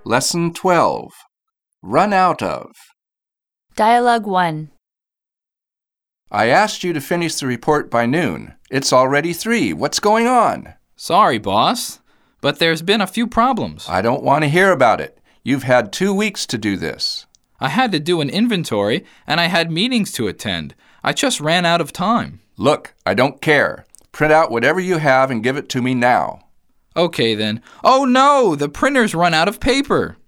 Lesson 12. Run out of. Dialogue 1. I asked you to finish the report by noon. It's already 3. What's going on? Sorry, boss, but there's been a few problems. I don't want to hear about it. You've had 2 weeks to do this. I had to do an inventory, and I had meetings to attend. I just ran out of time. Look, I don't care. Print out whatever you have and give it to me now. Okay, then. Oh, no! The printer's run out of paper.